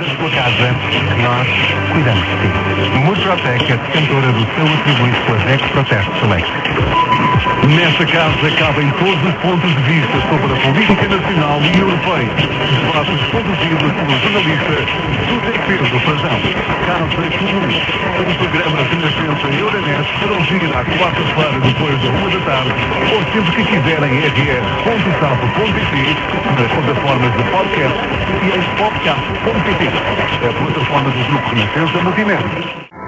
da sua casa, que nós cuidamos de ti. Murprotec, a detentora do seu atribuído com as Ex-Protect Select. Nesta casa cabem todos os pontos de vista sobre a política nacional e europeia. Debates conduzidos pelo jornalista José Pedro Frazão. Casa Comum. O programa Renascença Euronet para ouvir à quarta-feira depois da 1 da tarde ou sempre que quiserem rr.sapo.pt, nas plataformas de podcast e em podcast.pt, a plataforma do Grupo Renascença Multimédia.